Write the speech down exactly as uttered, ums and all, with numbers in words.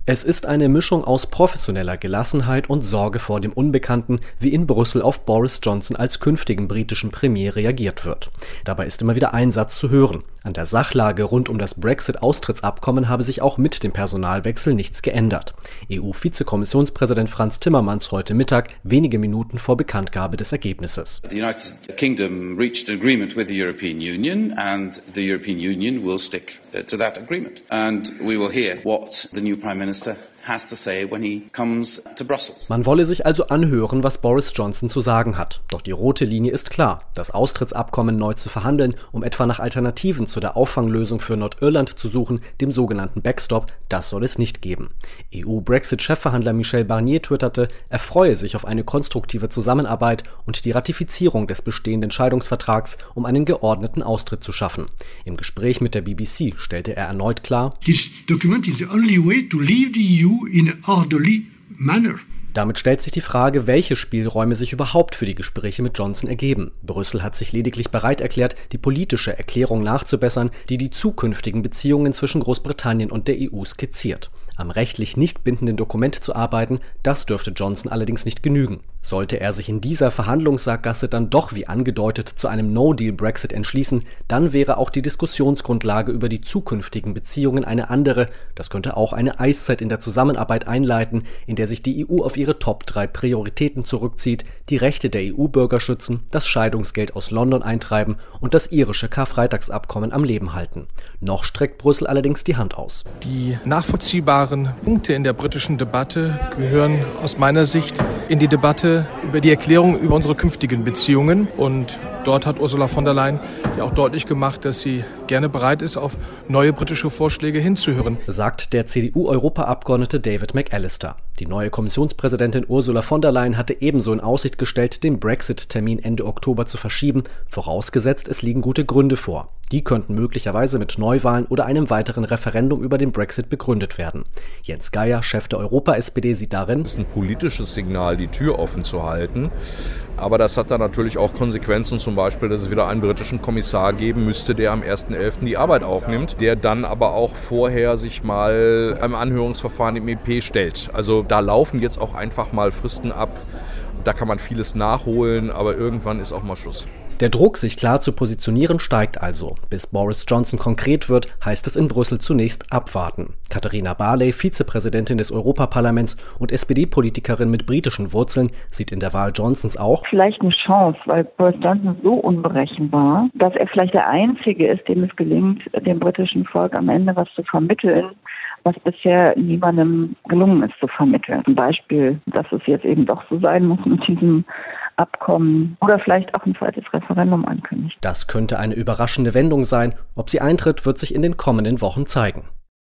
Es ist eine Mischung aus professioneller Gelassenheit und Sorge vor dem Unbekannten, wie in Brüssel auf Boris Johnson als künftigen britischen Premier reagiert wird. Dabei ist immer wieder ein Satz zu hören: An der Sachlage rund um das Brexit-Austrittsabkommen habe sich auch mit dem Personalwechsel nichts geändert. E U-Vizekommissionspräsident Frans Timmermans heute Mittag, wenige Minuten vor Bekanntgabe des Ergebnisses. The United Kingdom reached an agreement with the European Union, and the European Union will stick to that agreement. And we will hear what the new Prime Minister has to say when he comes to Brussels. Man wolle sich also anhören, was Boris Johnson zu sagen hat. Doch die rote Linie ist klar: Das Austrittsabkommen neu zu verhandeln, um etwa nach Alternativen zu der Auffanglösung für Nordirland zu suchen, dem sogenannten Backstop, das soll es nicht geben. E U-Brexit-Chefverhandler Michel Barnier twitterte, er freue sich auf eine konstruktive Zusammenarbeit und die Ratifizierung des bestehenden Scheidungsvertrags, um einen geordneten Austritt zu schaffen. Im Gespräch mit der B B C stellte er erneut klar: This document is the only way to leave the E U in an orderly manner. Damit stellt sich die Frage, welche Spielräume sich überhaupt für die Gespräche mit Johnson ergeben. Brüssel hat sich lediglich bereit erklärt, die politische Erklärung nachzubessern, die die zukünftigen Beziehungen zwischen Großbritannien und der E U skizziert. Am rechtlich nicht bindenden Dokument zu arbeiten, das dürfte Johnson allerdings nicht genügen. Sollte er sich in dieser Verhandlungssackgasse dann doch wie angedeutet zu einem No-Deal-Brexit entschließen, dann wäre auch die Diskussionsgrundlage über die zukünftigen Beziehungen eine andere. Das könnte auch eine Eiszeit in der Zusammenarbeit einleiten, in der sich die E U auf ihre Top drei Prioritäten zurückzieht, die Rechte der E U-Bürger schützen, das Scheidungsgeld aus London eintreiben und das irische Karfreitagsabkommen am Leben halten. Noch streckt Brüssel allerdings die Hand aus. Die nachvollziehbaren Punkte in der britischen Debatte gehören aus meiner Sicht in die Debatte über die Erklärung über unsere künftigen Beziehungen. Und dort hat Ursula von der Leyen ja auch deutlich gemacht, dass sie gerne bereit ist, auf neue britische Vorschläge hinzuhören. Sagt der C D U-Europaabgeordnete David McAllister. Die neue Kommissionspräsidentin Ursula von der Leyen hatte ebenso in Aussicht gestellt, den Brexit-Termin Ende Oktober zu verschieben, vorausgesetzt es liegen gute Gründe vor. Die könnten möglicherweise mit Neuwahlen oder einem weiteren Referendum über den Brexit begründet werden. Jens Geier, Chef der Europa-S P D, sieht darin: Es ist ein politisches Signal, die Tür offen zu halten. Aber das hat dann natürlich auch Konsequenzen, zum Beispiel, dass es wieder einen britischen Kommissar geben müsste, der am ersten elften die Arbeit aufnimmt, der dann aber auch vorher sich mal einem Anhörungsverfahren im E P stellt. Also da laufen jetzt auch einfach mal Fristen ab. Da kann man vieles nachholen, aber irgendwann ist auch mal Schluss. Der Druck, sich klar zu positionieren, steigt also. Bis Boris Johnson konkret wird, heißt es in Brüssel zunächst abwarten. Katharina Barley, Vizepräsidentin des Europaparlaments und S P D-Politikerin mit britischen Wurzeln, sieht in der Wahl Johnsons auch vielleicht eine Chance, weil Boris Johnson so unberechenbar, dass er vielleicht der Einzige ist, dem es gelingt, dem britischen Volk am Ende was zu vermitteln, was bisher niemandem gelungen ist zu vermitteln. Zum Beispiel, dass es jetzt eben doch so sein muss mit diesem Abkommen oder vielleicht auch ein zweites Referendum ankündigt. Das könnte eine überraschende Wendung sein. Ob sie eintritt, wird sich in den kommenden Wochen zeigen.